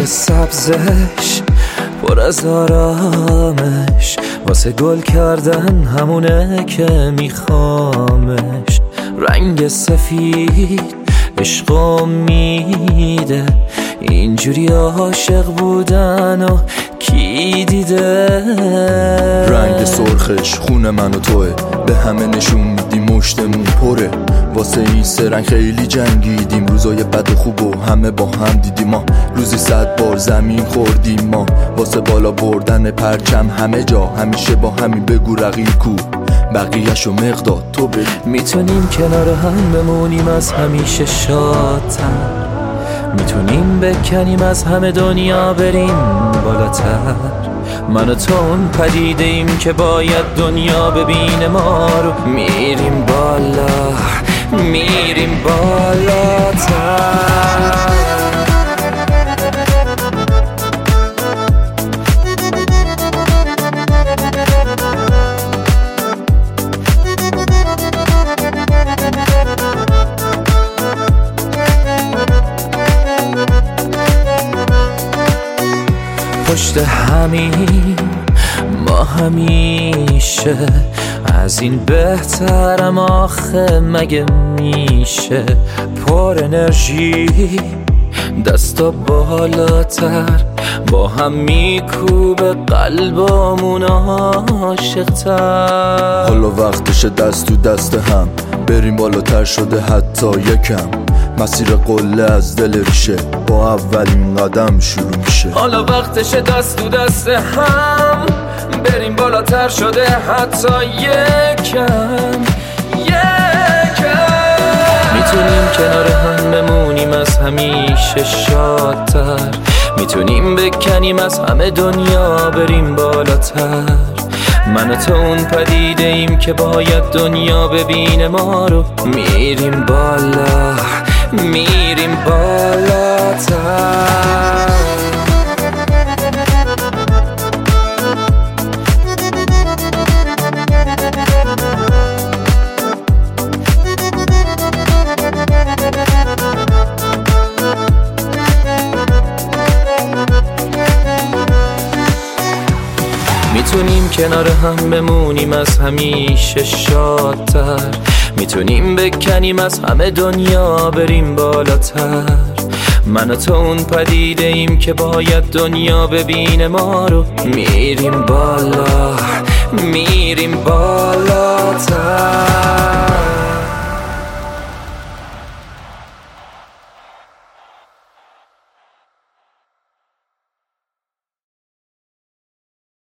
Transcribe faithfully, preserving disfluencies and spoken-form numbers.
سبزش پر از آرامش، واسه گل کردن همونه که میخوامش. رنگ سفید عشق میده، اینجوری عاشق بودن و کی دیده؟ رنگ سرخش خون من و توه، به همه نشون میدیم مشتمون پره. واسه این سه رنگ خیلی جنگیدیم، روزای بد و خوب و همه با هم دیدیم. ما روزی صد بار زمین خوردیم، ما واسه بالا بردن پرچم همه جا همیشه با همین بگو رقیب کو بقیه‌شو مقدار تو بگو. میتونیم کنار هم بمونیم از همیشه شادتر، میتونیم بکنیم از همه دنیا بریم بالاتر. من و تو اون پدیده ایم که باید دنیا ببینه ما رو. میریم بالا میریم بالاتر. پشت همین ما همیشه، از این بهترم آخه مگه میشه؟ پر انرژی دستا بالاتر، با هم میکوبه قلبمون عاشق‌تر. حالا وقتش دست تو دست هم بریم بالاتر، شده حتی یکم مسیر قله از دل ریشه با اولین قدم شروع میشه. حالا وقتش دست تو دست هم بریم بالاتر، شده حتی یکم یکم. میتونیم کنار هم بمونیم از همیشه شادتر، میتونیم بکنیم از همه دنیا بریم بالاتر. من و تو اون پدیده ایم که باید دنیا ببینه ما رو. میریم بالا میریم بالاتر. میتونیم کنار هم بمونیم از همیشه شادتر، میتونیم بکنیم از همه دنیا بریم بالاتر. من و تو اون پدیده ایم که باید دنیا ببینه ما رو. میریم بالا میریم بالا.